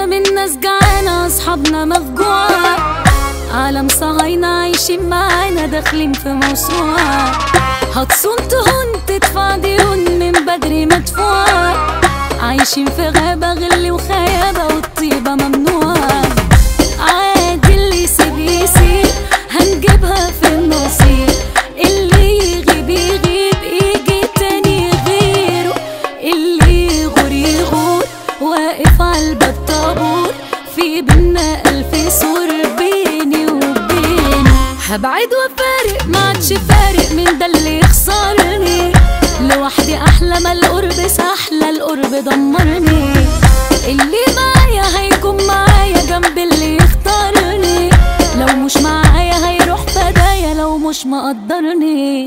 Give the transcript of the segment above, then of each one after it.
من ناس جعانة أصحابنا مفجوعة، عالم صهاينة عايشين معانا داخلين في موسوعة. هتصون تهون تدفع ديون من بدري مدفوعة، عايشين في غابة غل وخيابة والطيبة ممنوعة. عادي اللي يسيب يسيب هنجيبها في النصيب، اللي يغيب يغيب يجي تاني غيره، اللي يغور يغور واقف عالباب طابور، في بينا ألف سور بيني وبينه. هبعد وفارق معادش فارق من ده اللي يخسرني، لوحدي أحلى ما القرب سحلة القرب دمرني. اللي معايا هيكون معايا جنب اللي يختارني، لو مش معايا هيروح فدايا لو مش مقدرني.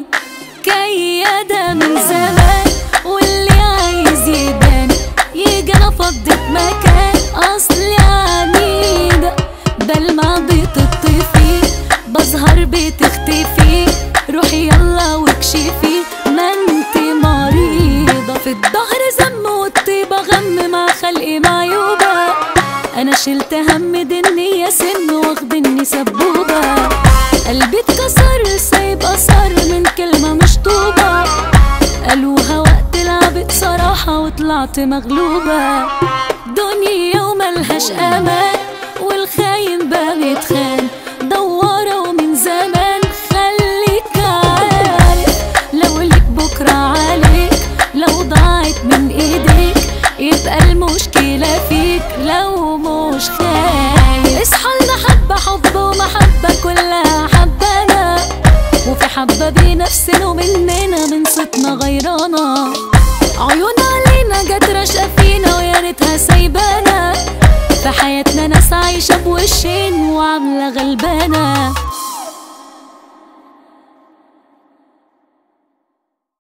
كيادة من زمان واللي عايز يبان يجي أنا فضيت مكان، أصلي عنيدة بلمع بتطفي بظهر بتختفي، روحي يلا واكشفي ما انتي مريضة. في الظهر زم والطيبة غم مع خلقي معيوبة، أنا شلت هم دنيا سن واخدني سبوبة. قلبي اتكسر سايب أثر من كلمة مش طوبة، قالوها وقت لعبت صراحة وطلعت مغلوبة. دنيا وملهاش أمان والخاين بقى بيتخان، دوارة ومن زمان خليك عارف لو ليك بكرة عليك، لو ضاعت من ايديك يبقى المشكلة فيك لو مش خايف. اصحى المحبة حب ومحبة كلها حبانا، وفي حبة بنفسنا ومننا من صوتنا غيرانا. عيون علينا جت رشقة فينا ويا ريتها سايبانا، في حياتنا ناس عايشة بوشين وعاملة غلبانة.